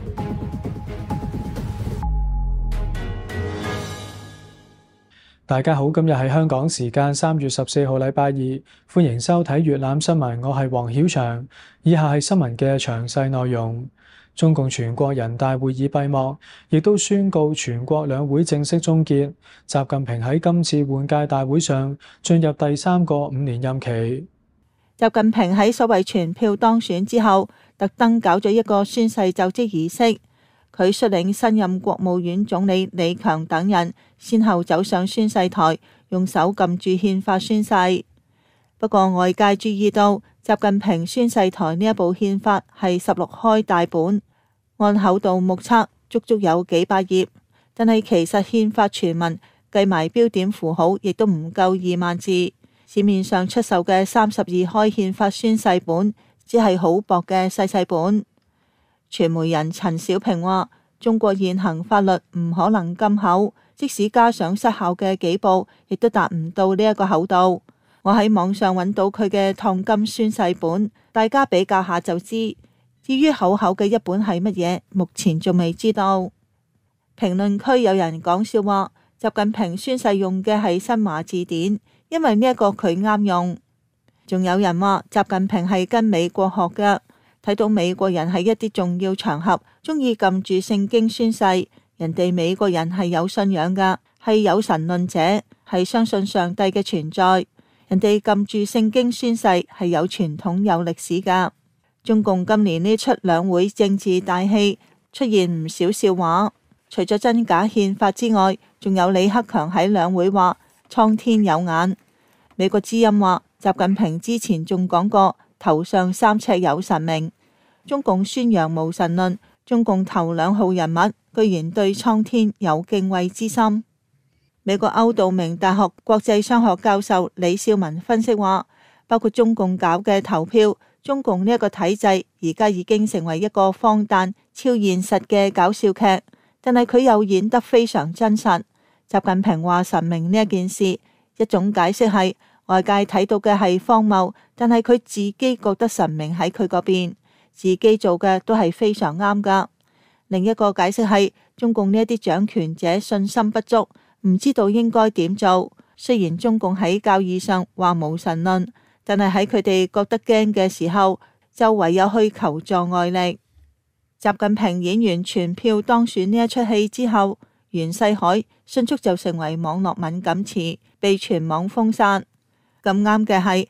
大家好，今日係香港時間3月14號，禮拜二，歡迎收睇粵覽新聞，我係黃曉翔。以下係新聞嘅詳細內容。中共全國人大會議閉幕，亦都宣告全國兩會正式終結。習近平喺今次換屆大會上進入第3個5年任期。 習近平喺所謂全票當選之後，特登搞咗一個宣誓就職儀式。佢率領新任國務院總理李強等人先後走上宣誓台，用手撳住憲法宣誓。不過外界注意到，習近平宣誓台呢一部憲法係16開大本，按厚度目測足足有幾百頁，但係其實憲法全文計埋標點符號亦都唔夠2萬字。市面上出售嘅32開憲法宣誓本只係好薄嘅細細本。傳媒人陳小平話：中國現行法律唔可能咁厚，即使加上失效嘅幾部，亦都達唔到呢一個厚度。我喺網上揾到佢嘅燙金宣誓本，大家比較下就知。至於厚厚嘅一本係乜嘢，目前仲未知道。評論區有人講笑話，習近平宣誓用嘅係新華字典，因為呢一個佢啱用。仲有人話習近平係跟美國學嘅。睇到美國人喺一啲重要場合中意撳住聖經宣誓，人哋美國人係有信仰噶，係有神論者，係相信上帝嘅存在。人哋撳住聖經宣誓係有傳統有歷史噶。中共今年呢出兩會政治大戲，出現唔少笑話。除咗真假憲法之外，仲有李克強喺兩會話蒼天有眼。美國之音話習近平之前仲講過頭上3尺有神明。中共宣揚無神論，中共頭2號人物居然對蒼天有敬畏之心。美國歐道明大學國際商學教授李少文分析話，包括中共搞嘅投票，中共呢一個體制而家已經成為一個荒誕超現實嘅搞笑劇，但係佢又演得非常真實。習近平話神明呢一件事，一種解釋係外界睇到嘅係荒謬，但係佢自己覺得神明喺佢嗰邊，自己做嘅都係非常啱噶。另一個解釋係中共呢一啲掌權者信心不足，唔知道應該點做。雖然中共喺教義上話無神論，但係喺佢哋覺得驚嘅時候，就唯有去求助外力。習近平演完全票當選呢一出戲之後，袁世凱迅速就成為網絡敏感詞，被全網封殺。咁啱嘅係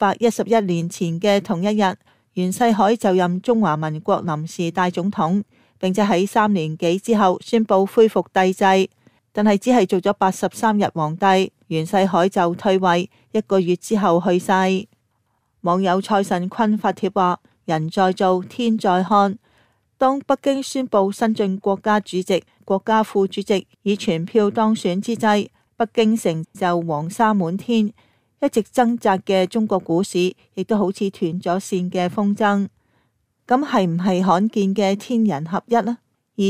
111年前嘅同一日，袁世凱就任中華民國臨時大總統，並且喺3年幾之後宣布恢復帝制，但係只係做咗83日皇帝，袁世凱就退位，1個月之後去世。網友蔡慎坤發帖話：人在做，天在看。當北京宣布新晉國家主席、國家副主席以全票當選之際，北京城就黃沙滿天。一直掙扎嘅中國股市，亦都好似斷咗線嘅風箏。咁係唔係罕見嘅天人合一呢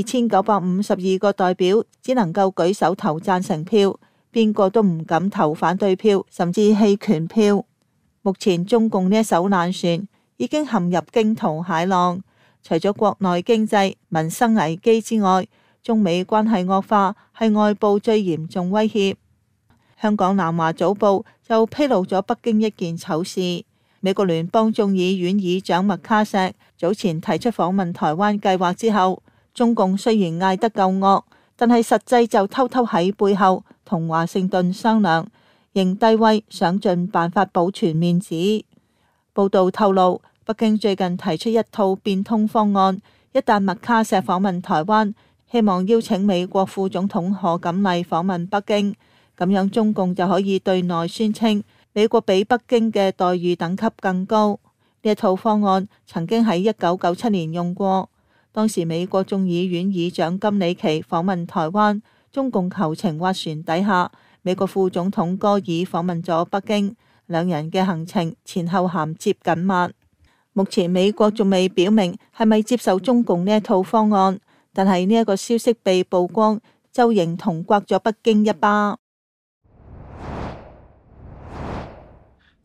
？2952個代表只能夠舉手投贊成票，邊個都唔敢投反對票，甚至棄權票。目前中共呢一艘爛船已經陷入驚濤駭浪，除咗國內經濟民生危機之外，中美關係惡化係外部最嚴重威脅。香港南華早報就披露咗北京一件醜事。美國聯邦眾議院議長麥卡錫早前提出訪問台灣計劃之後，中共雖然嗌得夠惡，但係實際就偷偷喺背後同華盛頓商量，認低威，想盡辦法保存面子。報道透露，北京最近提出一套變通方案，一旦麥卡錫訪問台灣，希望邀請美國副總統賀錦麗訪問北京。咁樣中共就可以對內宣稱美國比北京嘅待遇等級更高。呢一套方案曾經喺1997年用過，當時美國眾議院議長金里奇訪問台灣，中共求情斡旋底下，美國副總統戈爾訪問咗北京，兩人嘅行程前後銜接緊密。目前美國仲未表明係咪接受中共呢一套方案，但係呢一個消息被曝光，就形同刮咗北京一巴。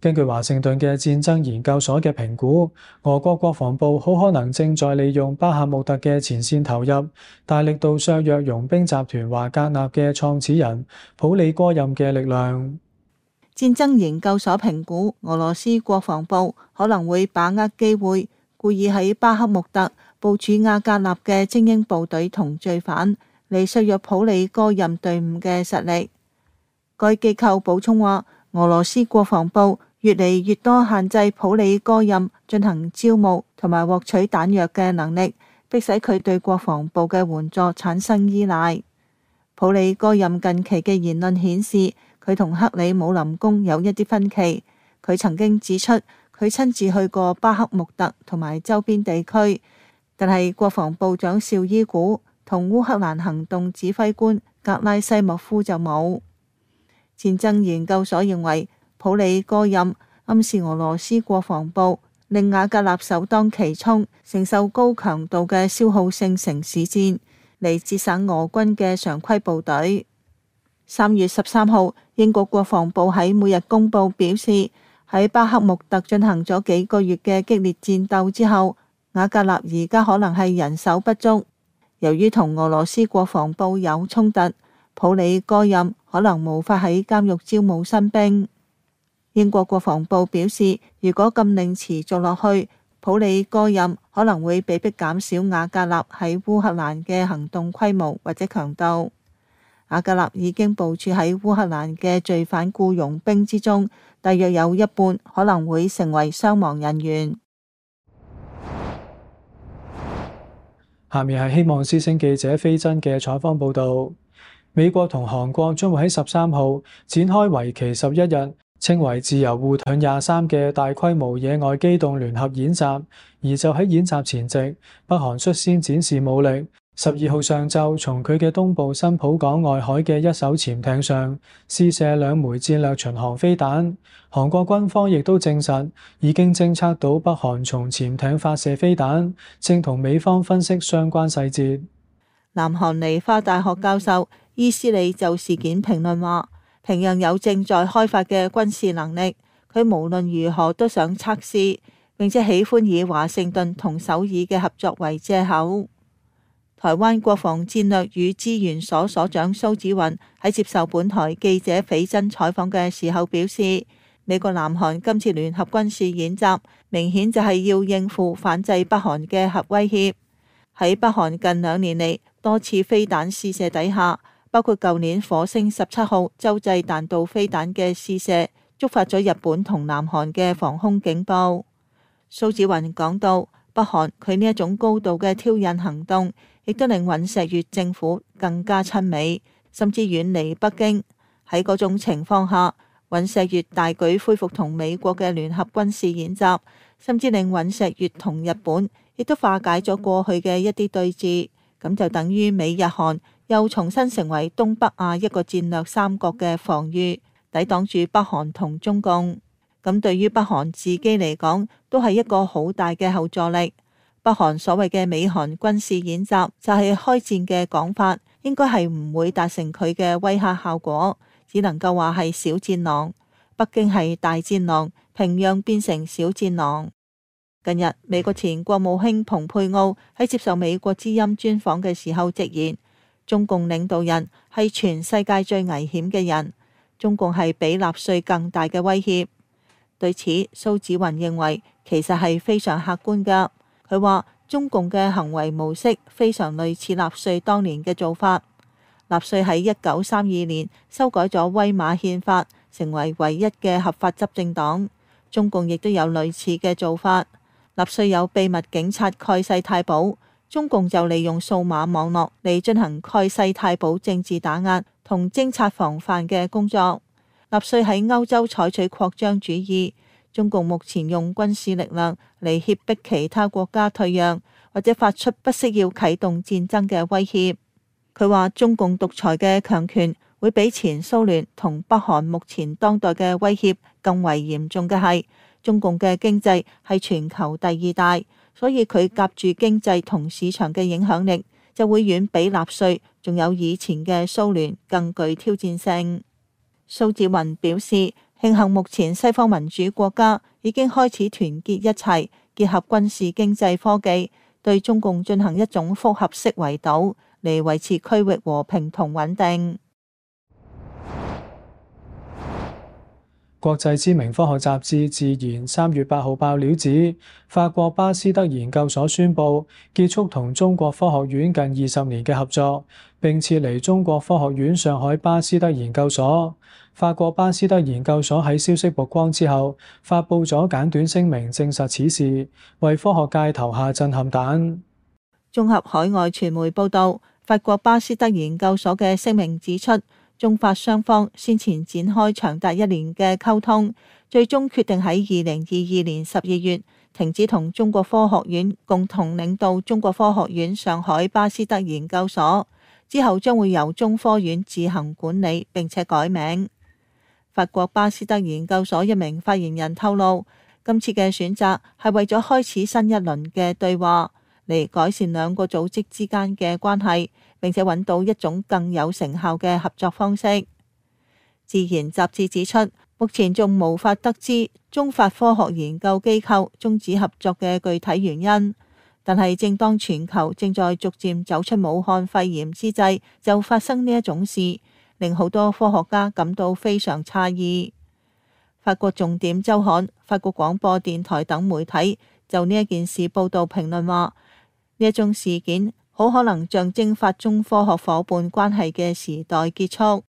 根據華盛頓嘅戰爭研究所嘅評估，俄國國防部好可能正在利用巴赫穆特嘅前線投入，大力度削弱傭兵集團華格納嘅創始人普里戈任嘅力量。 戰爭研究所評估，俄羅斯國防部可能會把握機會，故意喺巴赫穆特部署瓦格納嘅精英部隊同罪犯，嚟削弱普里戈任隊伍嘅實力。該機構補充話，俄羅斯國防部越嚟越多限制普里戈任進行招募同埋獲取彈藥嘅能力，迫使佢對國防部嘅援助產生依賴。普里戈任近期嘅言論顯示，佢同克里姆林宮有一啲分歧。佢曾經指出，佢親自去過巴克穆特同埋周邊地區，但係國防部長紹伊古同烏克蘭行動指揮官格拉西莫夫就冇。戰爭研究所認為，普里戈任暗示俄羅斯國防部令瓦格納首當其衝，承受高強度嘅消耗性城市戰，嚟節省俄軍嘅常規部隊。3月13號，英國國防部喺每日公報表示，喺巴克穆特進行咗幾個月嘅激烈戰鬥之後，瓦格納而家可能係人手不足。由於同俄羅斯國防部有衝突，普里戈任可能無法喺監獄招募新兵。英國國防部表示，如果禁令持續落去，普里戈任可能會被迫減少瓦格納喺烏克蘭嘅行動規模或者強度。瓦格納已經部署喺烏克蘭嘅罪犯僱傭兵之中，大約有一半可能會成為傷亡人員。 下面係希望之聲記者菲珍嘅採訪報導。美國同韓國將會喺13號展開為期11日，稱為自由護盾23嘅大規模野外機動聯合演習。而就喺演習前夕，北韓率先展示武力。12號上晝，從佢嘅東部新浦港外海嘅一艘潛艇上試射2枚戰略巡航飛彈。韓國軍方亦都證實已經偵測到北韓從潛艇發射飛彈，正同美方分析相關細節。 南韓梨花大學教授伊斯利就事件評論話，平壤有正在開發嘅軍事能力，佢無論如何都想測試，並且喜歡以華盛頓同首爾嘅合作為藉口。台灣國防戰略與資源所所長蘇紫雲喺接受本台記者斐珍採訪嘅時候表示，美國南韓今次聯合軍事演習明顯就係要應付反制北韓嘅核威脅。喺北韓近2年嚟多次飛彈試射底下，包括舊年火星17號洲際彈道飛彈嘅試射，觸發咗日本同南韓嘅防空警報。蘇紫雲講到，北韓佢呢一種高度嘅挑釁行動，亦都令尹錫悅政府更加親美，甚至遠離北京。喺嗰種情況下，尹錫悅大舉恢復同美國嘅聯合軍事演習，甚至令尹錫悅同日本亦都化解咗過去嘅一啲對峙，咁就等於美日韓又重新成為東北亞一個戰略三角嘅防禦，抵擋住北韓同中共。咁對於北韓自己嚟講，都係一個好大嘅後座力。北韓所謂嘅美韓軍事演習就係開戰嘅講法，應該係唔會達成佢嘅威嚇效果，只能夠話係小戰狼。北京係大戰狼，平壤變成小戰狼。近日，美國前國務卿蓬佩奧喺接受美國之音專訪嘅時候直言，中共領導人係全世界最危險嘅人，中共係比納粹更大嘅威脅。對此，蘇紫雲認為其實係非常客觀㗎。佢話中共嘅行為模式非常類似納粹當年嘅做法。納粹喺1932年修改咗威瑪憲法，成為唯一嘅合法執政黨。中共亦都有類似嘅做法。納粹有秘密警察蓋世太保，中共就利用數碼網絡嚟進行蓋世太保政治打壓同偵察防範嘅工作。納粹喺歐洲採取擴張主義。中共目前用軍事力量嚟脅迫其他國家退讓，或者發出不惜要啟動戰爭嘅威脅。佢話中共獨裁嘅強權會比前蘇聯同北韓目前當代嘅威脅更為嚴重嘅係，中共嘅經濟係全球第2大，所以佢夾住經濟同市場嘅影響力就會遠比納粹仲有以前嘅蘇聯更具挑戰性。蘇紫雲表示， 慶幸目前西方民主國家已經開始團結一齊，結合軍事、經濟、科技，對中共進行一種複合式圍堵，嚟維持區域和平同穩定。 國際知名科學雜誌《自然》3月8號爆料指，法國巴斯德研究所宣布結束同中國科學院近20年嘅合作，並撤離中國科學院上海巴斯德研究所。法國巴斯德研究所喺消息曝光之後，發布咗簡短聲明證實此事，為科學界投下震撼彈。 綜合海外傳媒報導，法國巴斯德研究所嘅聲明指出，中法雙方先前展開長達1年嘅溝通，最終決定喺2022年12月停止同中國科學院共同領導中國科學院上海巴斯德研究所，之後將會由中科院自行管理並且改名。法國巴斯德研究所一名發言人透露，今次嘅選擇係為咗開始新一輪嘅對話，嚟改善兩個組織之間嘅關係，並且揾到一種更有成效嘅合作方式。自然雜誌指出，目前仲無法得知中法科學研究機構終止合作嘅具體原因，但係正當全球正在逐漸走出武漢肺炎之際，就發生呢一種事，令好多科學家感到非常詫異。法國重點周刊、法國廣播電台等媒體就呢一件事報道評論話，呢一宗事件好可能象徵法中科學夥伴關係嘅時代結束。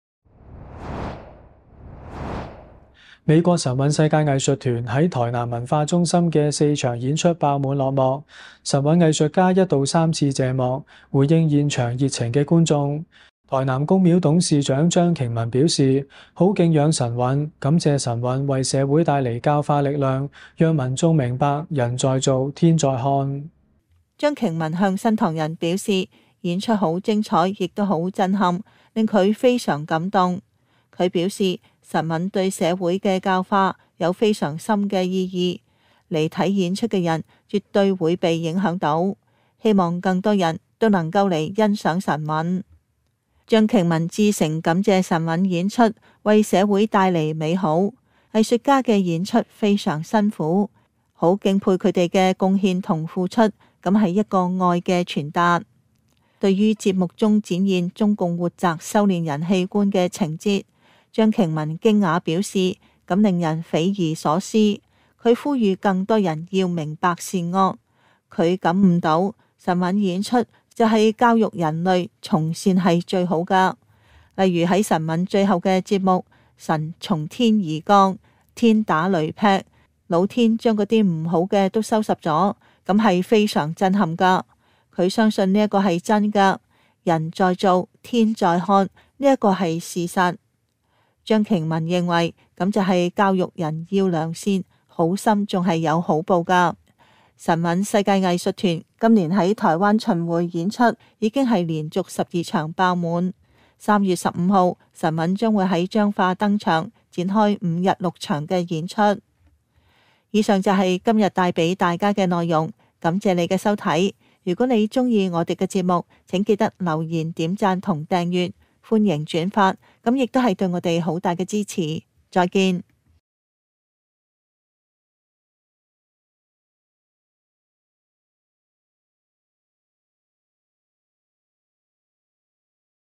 美國神韻世界藝術團喺台南文化中心嘅4場演出爆滿落幕，神韻藝術家1到3次謝幕，回應現場熱情嘅觀眾。台南公廟董事長張瓊文表示，好敬仰神韻，感謝神韻為社會帶嚟教化力量，讓民眾明白人在做，天在看。 張瓊文向新唐人表示，演出好精彩，亦都好震撼，令佢非常感動。佢表示，神韻對社會嘅教化有非常深嘅意義，嚟睇演出嘅人絕對會被影響到，希望更多人都能夠嚟欣賞神韻。張瓊文致誠感謝神韻演出為社會帶嚟美好，藝術家嘅演出非常辛苦，好敬佩佢哋嘅貢獻同付出，咁係一個愛嘅傳達。對於節目中展現中共活摘修煉人器官嘅情節，張瓊文驚訝表示，咁令人匪夷所思。佢呼籲更多人要明白善惡，佢感悟到神韻演出就係教育人類從善係最好噶。例如喺神韻最後嘅節目，神從天而降，天打雷劈，老天將嗰啲唔好嘅都收拾咗，咁係非常震撼噶。佢相信呢一個係真噶，人在做，天在看，呢一個係事實。張瓊文認為咁就係教育人要良善，好心仲係有好報噶。神韻世界藝術團今年喺台灣巡迴演出已經係連續12場爆滿。3月15號，神韻將會喺彰化登場，展開5日6場嘅演出。以上就係今日帶俾大家嘅內容，感謝你嘅收睇。如果你鍾意我哋嘅節目，請記得留言、點讚同訂閱，歡迎轉發，咁亦都係對我哋好大嘅支持。再見。